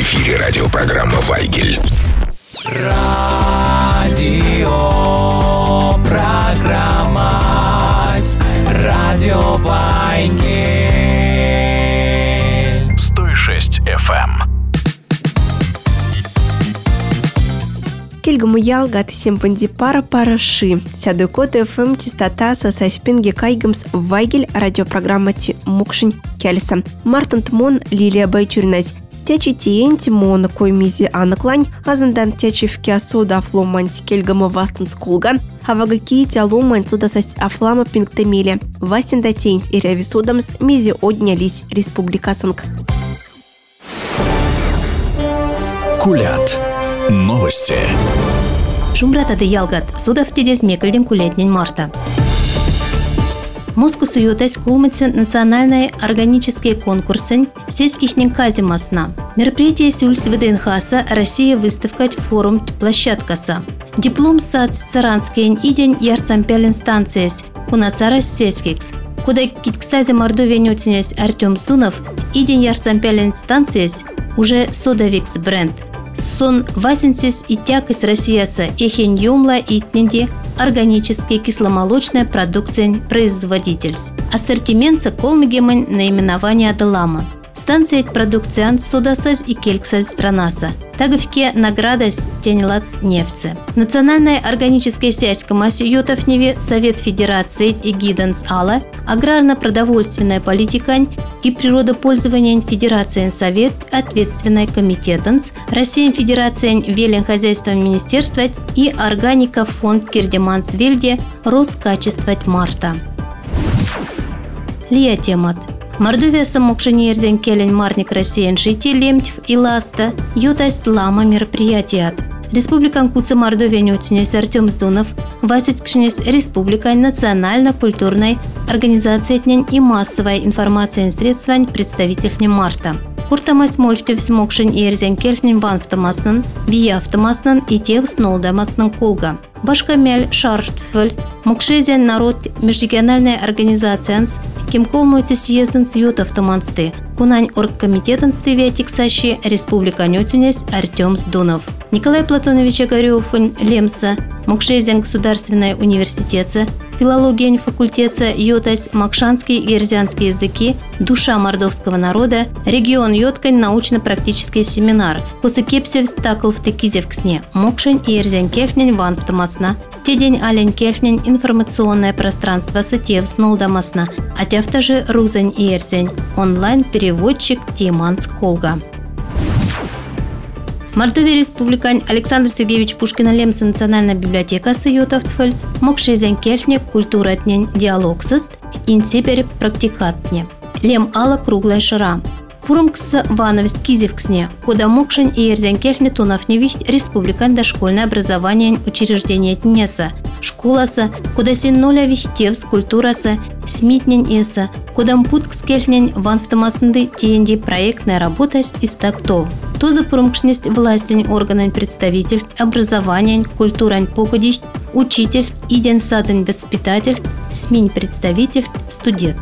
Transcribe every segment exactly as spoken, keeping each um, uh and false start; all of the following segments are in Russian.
эфире радиопрограмма «Вайгель». Радио программа Радио Вайгель. сто шесть эф эм. Кельгаму ялгат семпанди пара параши. Сядукот эф эм частота со сайспинги кайгамс Вайгель радиопрограмма ти мукшин кельса. Мартин Тмон Лилия Байчуринась. Тячи тиен Тимона коймизи анаклань, азандан тячи в киасу да фломанти кельгаму вастан скулган, хавагаки тялуман судасась афлама пинктемиле. Вастин да тейнт и ревисудамс мизи однялись республикасанг. Кулят. Новости. Шумбратады ялгат. Судав тедес мекальдем кулетнень марта. Моску суютась кулмыцы национальные органические конкурсы сельских казимасна. Мероприятие сюльс ВДНХаса Россия выставка форум площадкаса. Диплом сад царанский идень ярцампялен станциес кунацара сельскикс. Куда киткстазе мордовия нютинес Артем Сдунов идень ярцампялен станциес уже содавикс бренд. Сон васенсис и тякос Россияса эхень юмла и тненди органические кисломолочная продукция производительс. Ассортимент со колмигемань наименование Адалама. Станция продукциант судасаз и кельксаз странаса. Таговке наградас тенелац нефтце. Национальная органическая сеть Камасиютовневе Совет Федерации и Гиданс Алла, аграрно-продовольственная политика и природопользование Федерации Совет, ответственная комитетанс, Россия Федерация Велен хозяйства Министерства и Органика фонд Кирдемансвельде Роскачествовать марта. Лия темат. Мордовия самокшини эрзен келен марник Россиян шити лемтьв и ласта, ютасть лама мероприятият. Республикан Куца Мордовия нютюнес Артем Сдунов, васить кшнес Республика национально-культурной организации и массовой информации средствань представитель марта. Куртамас мольфтев смокшин и эрзен кельфнин ванфтамаснан, вияфтамаснан и тев снолдамаснан кулга. Башкамель шарфтфель, мокшезен народ межрегиональная организация кем колмуйте съезден с ютавтамансты, кунань оргкомитетансты вятиксащи Республика Нютюнес Артем Сдунов. Николай Платонович Огарёвын Лемса, мокшезен государственной университета, филология факультета Йотась, Макшанские и Эрзянские языки, душа мордовского народа, регион Йоткань, научно-практический семинар, Косыкепсев стакл в Текизевксне, Мокшень и Эрзян Кефнень Ванфтамасна, Тедень Алень Кефнень информационное пространство Сатев Снолдамасна, а тяфтажи Рузань и Эрзянь, онлайн-переводчик Тиманс Колга. Мордовия республикань Александр Сергеевич Пушкина Лемса национальная библиотека Саютовтфель, Мокшезен Кельфне, культура тнень диалогсыст, инсепер практикатне. Лем Алла круглая шара. Пурмкс Вановест Кизевксне, куда Мокшень и Эрзен Кельфне Тунафневихт республикань дошкольное образование учреждение Тнеса, школаса, куда синноля вихтевс культураса, смитнень эса, куда mputks Кельфнень ванфтамаснды тенди проектная работа из тактов. То за пурмкшнесть властень органань представитель, образование, культурань погодищ, учитель, иден саден воспитатель, смень представитель, студент.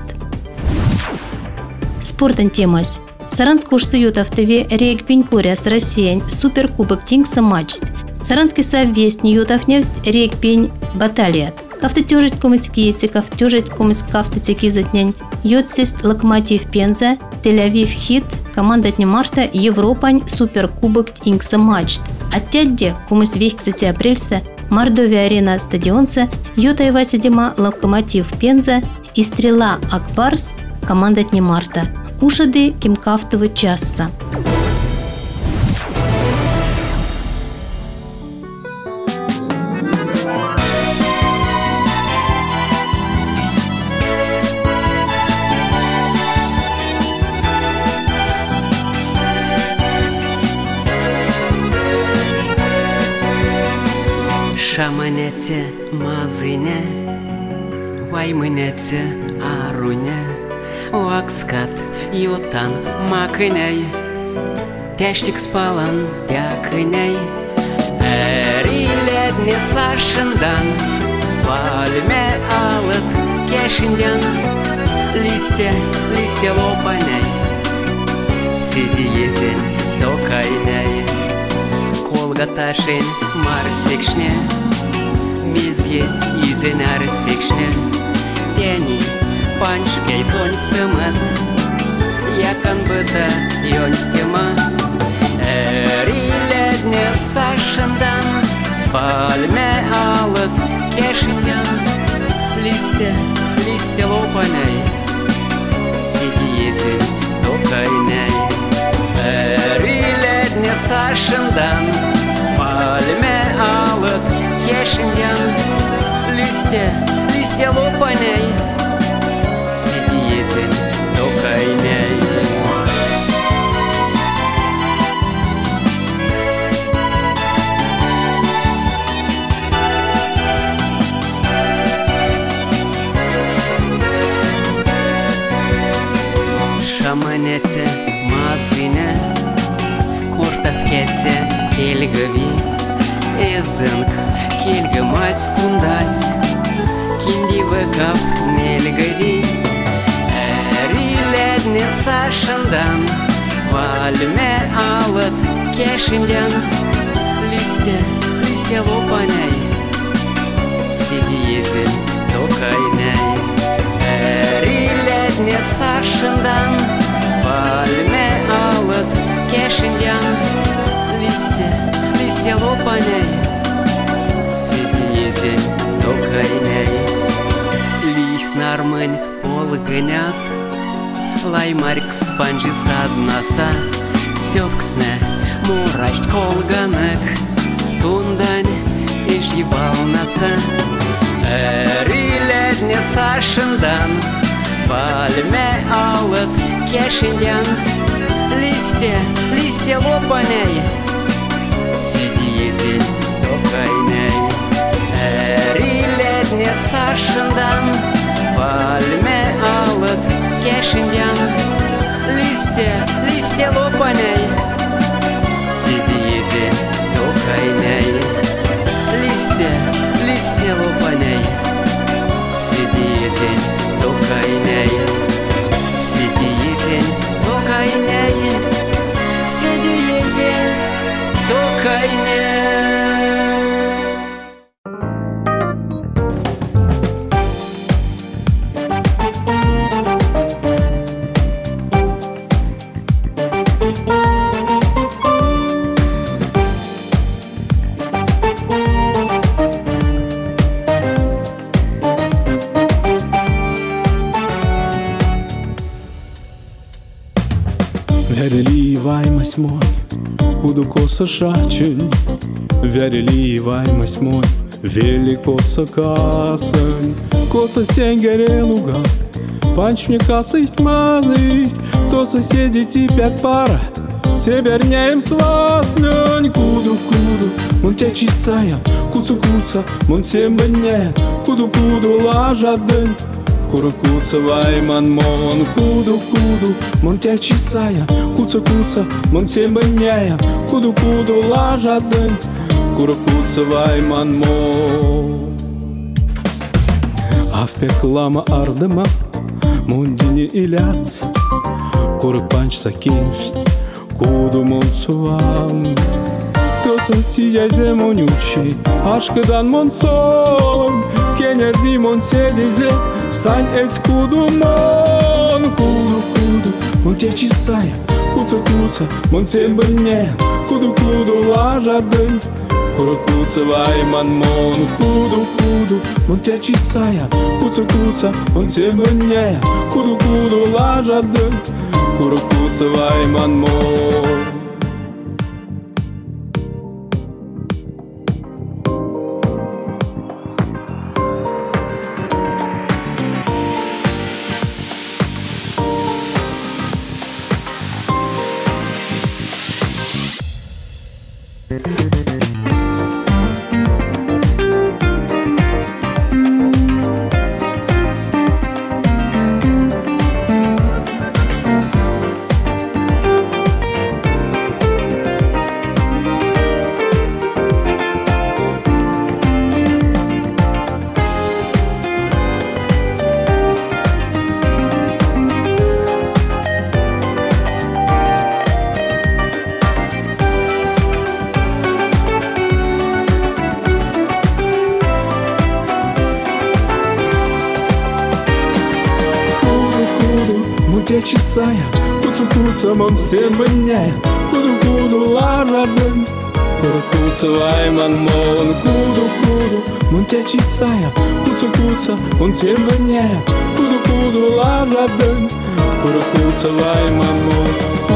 Спортан темась. Саранскуш Саютов ТВ регбень куряс Россия суперкубок Тингса матч. Саранский соввестни Ютов невсть регбень баталият. Кафтетежить комыцкийцы, кафтежить комыц кафтетеки затнянь. Йотсист Локомотив Пенза, Тель-Авив Хит, команда дня марта Европань суперкубок Тингса матч. Оттядде комыц вехксати апрельса Мордовия арена стадионца Йота Ива седьма Локомотив Пенза и Стрела Акбарс команда дня марта. Ушады кимкафтовы часса. Шаманете мазыне, ваймынете аруне, Уакскат ютан макыней, Тяштик спалан тякыней, Эриледне сашындан, Вальме алыт кешинден, Листья, листья лопаней, Сиди езен tokainei. Kolgataşin mar sikşne, bizge izener sikşne. Teni panşkey tonktımın, yakan bıta yonktımı. Eriledne saşından, palme alıp keşinden. Liste, liste lopanay, сидезин токайнай. Eriledne saşından, palme alıp keşinden. Liste, liste lopanay, сидезин токайнай. Шаманете мазине, куртав кете келгови, эздынк келгомас тундас, кинди выкап нельгови. Эриледне сашындан, вальме алыт кешинден. Листе, листе лопанай, сидезин токайнай. Eriledne saşından, palme alıp keşinden. Liste, liste lopanay, сидезин токайнай. Лист нармын полгынят, лаймарк спанжи саднаса. Тёпксне мурашт колганак, тундан иждивалнаса. Eriledne saşından, palme alıp keşinden. Liste, liste lopanay, сидезин токайнай. Eriledne saşından, palme alıp keşinden. Liste, liste lopanay, сидезин токайнай. Liste, liste lopanay, сидезин токайнай. Сидезин токайнай, сидезин токайнай. Вереливаймость мой, куду косо шачень. Вереливаймость мой, велико сокасен. Косо сенгере луга, панч мне касыть мазыть. То соседи типят пара, тебернеем с вас лень. Куду, куду, мон те чисая, куцу куца, мон сембене. Куду, куду, лажа день. Кура куца вайман мон, куду, куду, мон те чисая, куца куца, мон сембене. Куду, куду, лажа день. Кура куца вайман мон. А в пеклама ардема, мундини иляц. Кура панч сакиншт, куду мон цувам. То состия земонючи, аж кадан мон сон. Кенерди мон седизе, сань эс куду мон. Куду, куду, мон те чисая, куца куца, мон сембене. Куду, куду, лажа день. Кура куца вайман мон. Куду, куду, мон те чисая, куца куца, мон сембене. Куду, куду, лажа день. Кура куца вайман мон. те чесая, куцу-куца, мон семеня, куду-куду, лараден. Куду-куца, вайман, мон, куду-куду, мон те чесая, куцу-куца, мон семеня, куду-куду, лараден. Куду-куца, вайман, мон,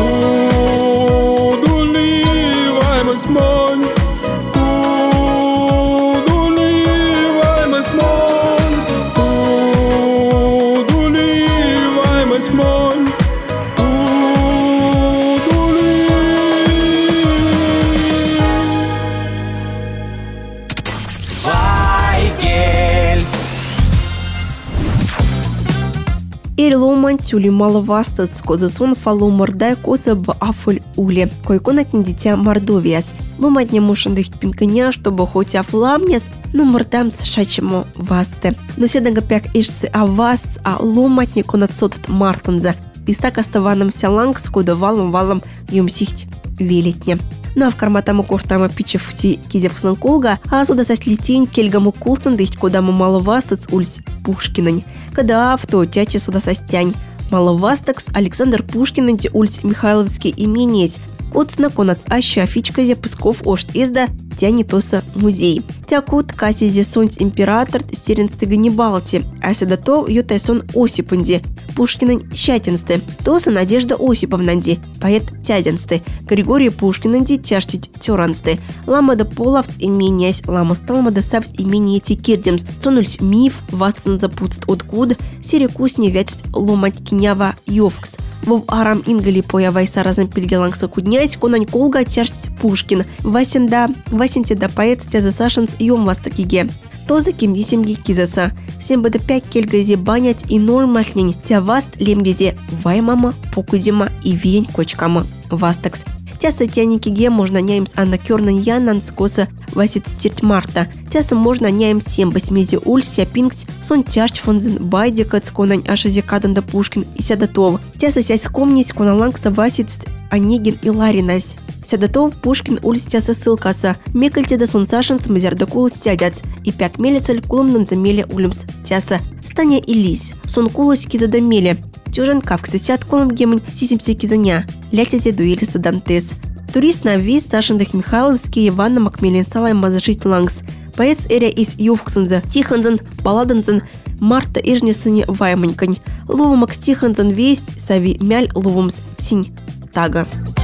куду-ли, ваймас, мон. Ирломан тюли маловастыц, кодысон фалу мордай коса в афуль уле, койконатни дитя Мордовиас. Ломатне мушандых пинканя, чтобы хоть афламнес, но мордам с шачему васты. Но седага пяк ишцы а вас, а ломатне конатсот мартанза. Пистак оставаном сяланг с кодовалом валом юмсихть велетне. Ну а в карматаму кортама пичев ти кизевкснан колга, а сюда сослетень кельгаму кулцан дыхть кодаму маловастыц ульс Пушкинань. Когда авто тячи сюда состянь. Маловастакс Александр Пушкин анти ульс Михайловский именец. Коцна конац аща фичказе Псков ошт изда тяни тоса музей. Тякут касизе сонц император стеренсты Ганнибалти, а седато ютайсон Осипанди. Пушкинань щатинсты, тоса Надежда Осиповнанди, поэт тядинсты, Григорий Пушкинанди тяштить тёрансты, ламада половц именясь, лама сталмада савс имение тикирдемс, цонульс миф, вастан запутст откуда, сирекус невятсть ломать кинява йовкс. Вов арам ингали появай саразан пильгелангса куднясь, конань колга тяштить Пушкин, васенда, васентеда поэт стяза сашенс йом вастакиге. Тоза кимдисимги кизаса. Всем бада пять кельгазе банять и норматлень. Тя васт лемгезе ваймама, покудима и вень кочкама. Вастакс. Тя сатяникиге можно няемс анна кёрнан янан скоса васит стирт марта. Тяса можно няем сем басмезе уль сяпингть сон тяжч фонзен байдикат сконань ашазе каданда Пушкин и сядатов. Тяса сясь комнись коналангса васит Онегин и Ларинась. Сядатов Пушкин уль тяса ссылкаса. Мекальте да сон сашенц мазерда кулы стядяц. И пяк мелецель кулым замеле улюмс тяса. Станя и лись. Сон кулось кизадамеле. Тюжен кавкса сяд колом гемань сисимсе кизаня. Лятязе дуэли садантес. Турист на весь Сашендых Михайловский Ивана Макмелин Салай мазажить лангс. Поэт эря из Ювксенза Тихонзен, Баладензен, Марта Ижнесене Вайманькань. Лувумак Тихонзен весть Сави Мяль Лувумс Синь Тага.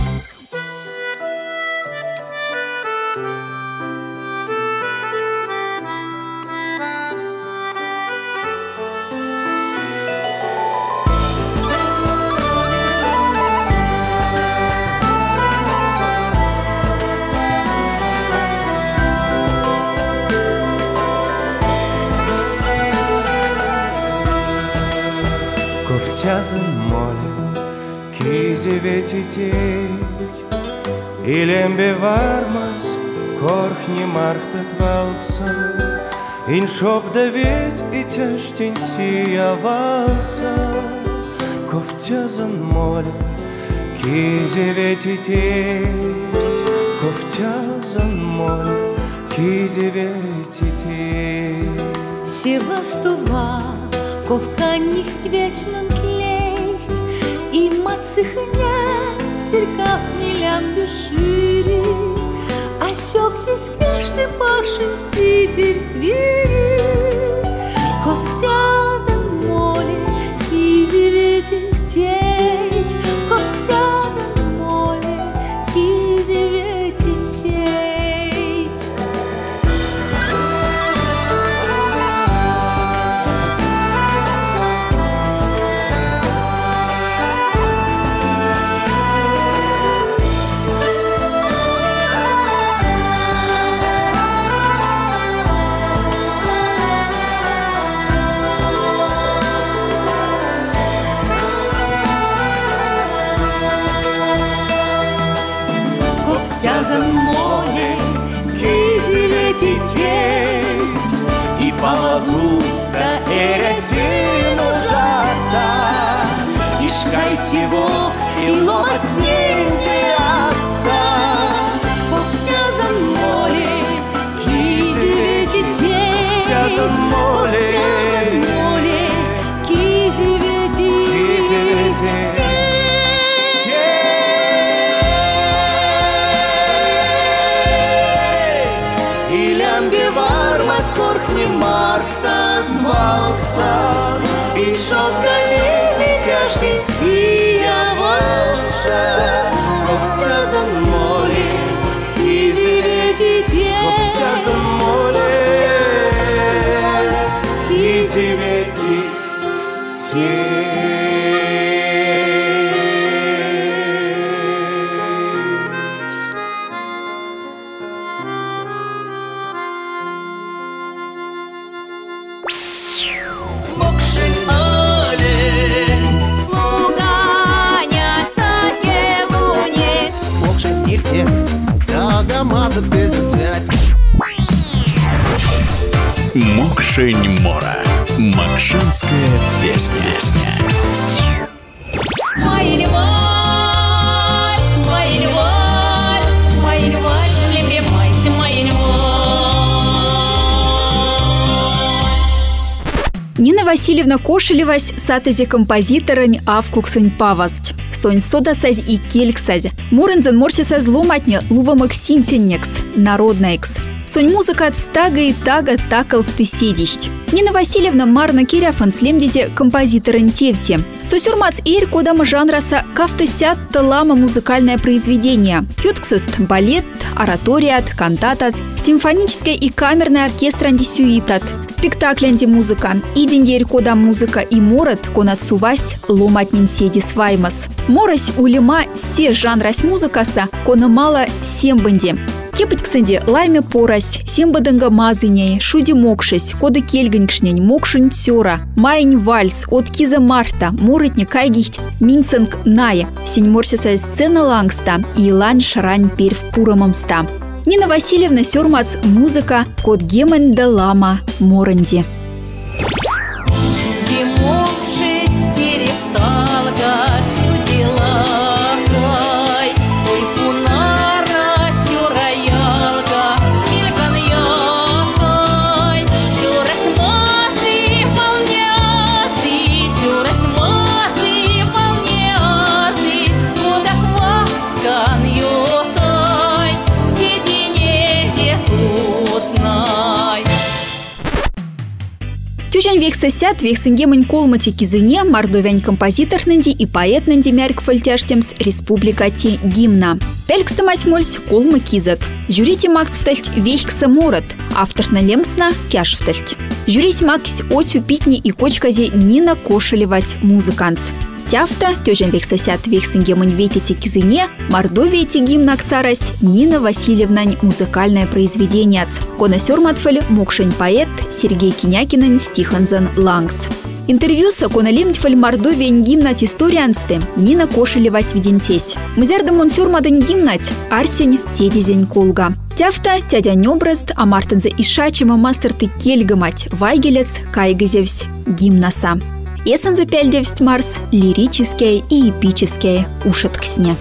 Ковтязын молем, кизе ветететь, Илембе вармас, корхни мархтат валса, Иншоп да веть и тяжтень сия валса. Ковтязын молем, кизе ветететь, Ковтязын молем, кизе ветететь. Севастува ковканих вечнен тлеcht, и мацихня серкав не лямбе шире, а сёкси скешься пашен ситер твери. Ковтязан моле, кизе ветететь, ковтязан моле, кизе ветететь. Ковтязан моле, кизе ветететь, и палазуста эресин ужаса, и шкайте вок, и ломать ненде аса. Ковтязан моле, кизе ветететь, Ковтязан моле, кизе ветететь. Тия волша, ковтязан море, кизивети тень. Ковтязан море, кизивети тень. Мокшень Мора. Макшанская песня. Майли вальс, майли вальс, майли вальс, лепемайся, майли вальс. Нина Васильевна Кошелевась сатызе композиторань авкуксань павасть. Сонь содасазь и кельксазь. Мурензен морсисаз ломатне лувамык синтеннекс, народнаекс. Сонь музыка от стага и тага такал в тыседихть. Нина Васильевна марна киряфан слемдизе композиторын тевте. Сосюрмац эйр кодама жанраса кафтысят талама музыкальное произведение. Ютксест балет, ораториат, кантатат, симфоническое и камерное оркестр антисюитат, спектакль антимузыка, идендерь кода музыка и морот конатсувасть ломатнин седи сваймас. Морось улема се жанрась музыкаса кона мало сембанди. Кепать, кстати, лайме порась, сембаденга мазыней, шуди мокшись, коды кельганькшнень, мокшень тёра, майнь вальс, от киза марта, моротни кайгихть, минценг ная, сень морсиса сцена лангста и лань шрань перв пурамамста. Нина Васильевна сёрмац музыка, код гемен да лама моранди. Гемокшись перестал гашудила. Тюжань вехсасят вехсенгемань колмати кизыне мордовянь композитор нынди и поэт нынди мярк фольтяштемс республикати гимна. Пелькстамась мольсь колма кизат. Жюрите макс втальть вехкса морот, автор на лемсна кяш втальть. Жюрите макс отю питни и кочказе Нина Кошелевать музыканс. Тяфта, тёжен вехсасят вехсенгемань ветите кизыне, мордовияти гимн аксарась Нина Васильевнань музыкальное произведение. Коносёрматфель мокшень поэт Сергей Кинякинен стиханзан лангс. Интервью с конолемтфель мордовиянь гимнать историансты Нина Кошелевась видентесь. Мзярдамон сёрмадань гимнать арсень тедизень колга. Тяфта тядянь образд, а мартензе ишачима мастерты кельгамать вайгелец кайгазевсь гимнаса. Эссен запяльдевсть Марс лирическое и эпическое ушат к сне.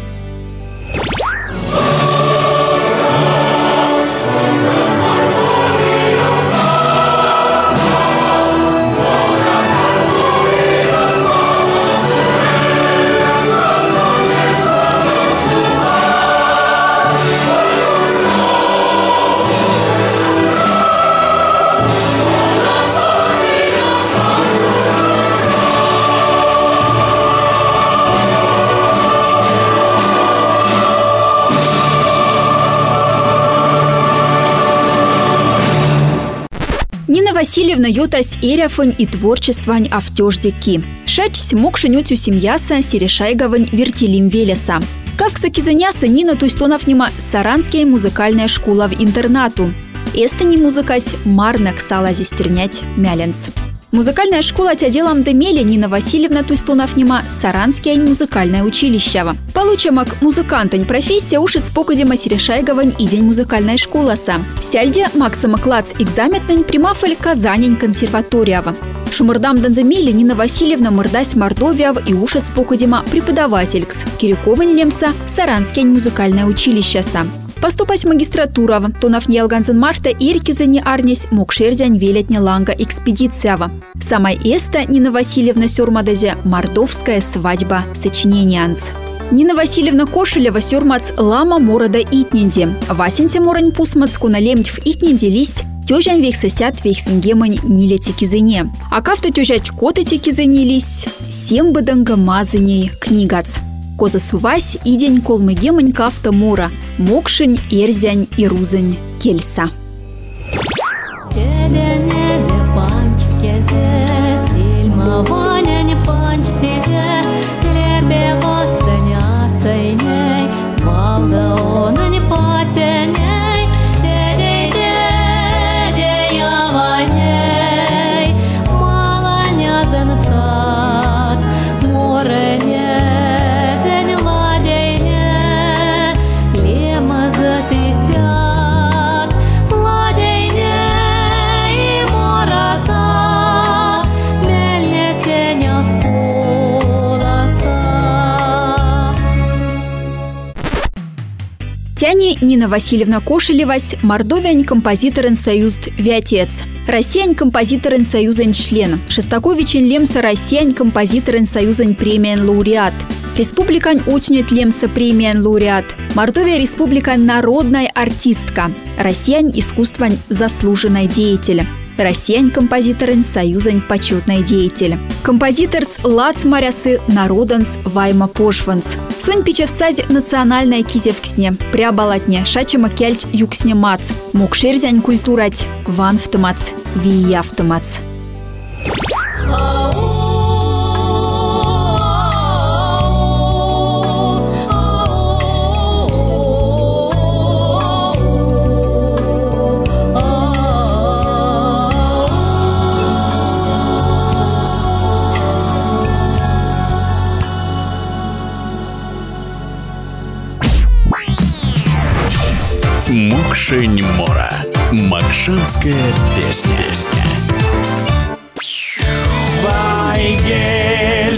Нина Васильевна ютась эряфань и творчествань автёждеки. Шачсь мокшенютю семьяса серешайгавань вертилим велеса. Кавкса кизаняса Нина туйстоновнима Саранская музыкальная школа в интернату. Эстани музыкась марна ксала зистернять мяленц. Музыкальная школа тяделам демели Нина Васильевна туйстоновнима Саранское музыкальное училище. Получамак музыкантань профессия ушит спокодима серешайгавань и день музыкальной школаса. Сяльде Максима клац экзаметнань примафаль Казанень консерваториява. Шумырдам данзамели Нина Васильевна мырдась Мордовияв и ушит спокодима преподавателькс Кирюковань лемса Саранское музыкальное училище. Поступать в магистратуру, тонав нелганзен марта иркизани арнись мокшерзянь велетня ланга экспедициява. Самай эста Нина Васильевна сёрмадазе мордовская свадьба сочиненианс. Нина Васильевна Кошелева сёрмац лама морода итнинди. Васенся морань пусмац куналемть в итнинди лись Тёжан вексесят вексингемань ниле текизене. А кафта тёжать коты текизенились, сем быдынга мазыней книгац. Коза сувась идень колмыгемань кафта мора, мокшень, эрзянь и рузань кельса. Тяни Нина Васильевна Кошелевась, мордовянь композиторын союз Вятец. Россиян композиторын союзен член. Шестаковичен лемса Россиян композиторын союзен премиян лауреат. Республикан утнет лемса премиян лауреат. Мордовия республикан народная артистка. Россиян искусстван заслуженный деятель. Россиян композиторын союзен почетный деятель. Композиторс лац марясы народанс вайма пошванс. Сонь пичевцази национальная кизевксне, прябалатне, шачема кельч юксне мац. Мукшерзянь культурать, ванфтамац, вияфтамац. Мокшень мора. Макшанская песня. Вайгель.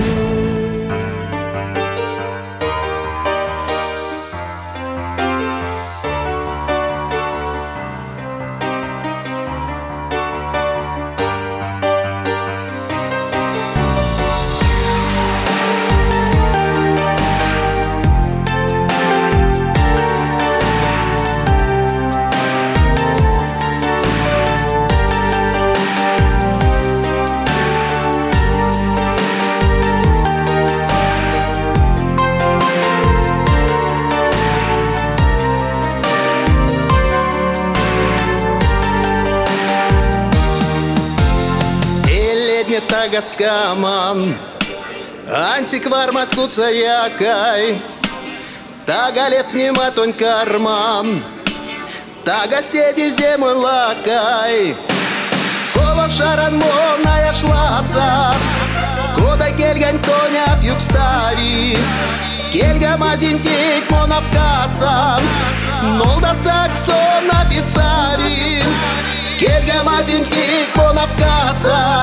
Тагаскаман, антиквар маскуца якай, тагалет вниматонь карман, тага седи зимой лакай, кова шаран моная шлаца, кода кельгань тоня пьюк стави, кельга мазинтик монавкаца, нолда саксон написави. Кельга мазинтик монавкаца,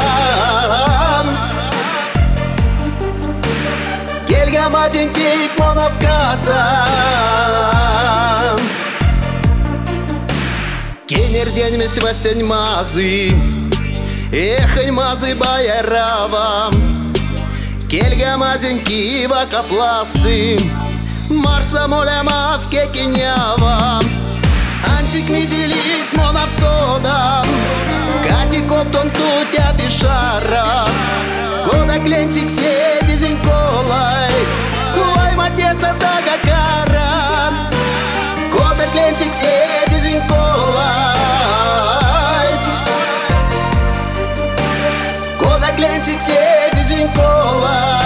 Кельга мазинтик монавкаца. Кенер день ми свастень мазы, эхай мазы баярава. Кельга мазинки вакапласы, марса моля мавке кинява. Антик мизилис монав сода, Катиков тон тутя фишара, Кода кленчик седи зиньколай, Куай матеса тага кара, Кода кленчик седи зиньколай, Кода кленчик седи зиньколай.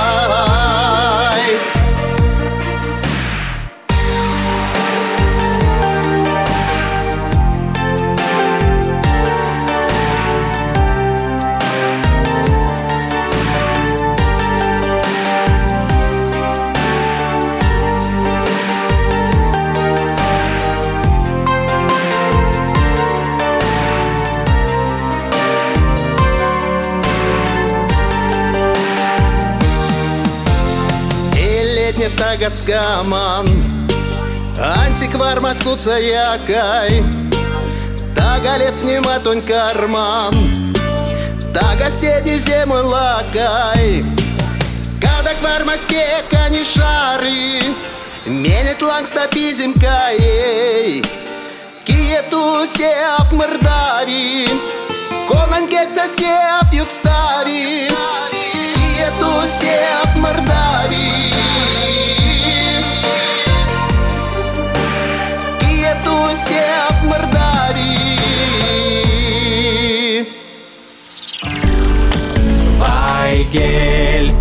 Тагаскаман, антиквар маскуца якай, тагалет вниматонь карман, тага седи зимой лакай, кадак вар маспека не шары, менет лангста пизимкай, Киету сеп Мордавии, Конан кельца сеп Югославии, Киету сеп Мордавии, Киету сеп Мордавии. Вайгель.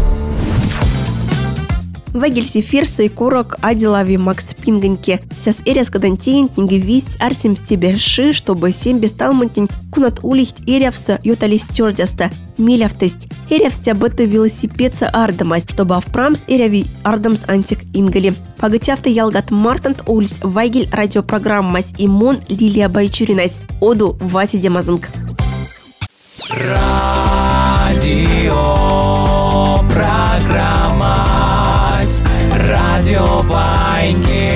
Вайгель Сефирса и Курок Адилави Макс Пингеньки. Сяс эряс кадантин тинги вись арсим стеберши, чтобы семь бесталмантин кунат улихт эрявса ютали стюрдяста. Милявтесть. Эрявся быты велосипедца ардамась, чтобы авпрамс эряви ардамс антик ингали. Пагатявты ялгат Мартант Ульс Вайгель радиопрограммась и Мон Лилия Байчуринась. Оду Васи Демазанг. Радио программа. Радио Вайгель.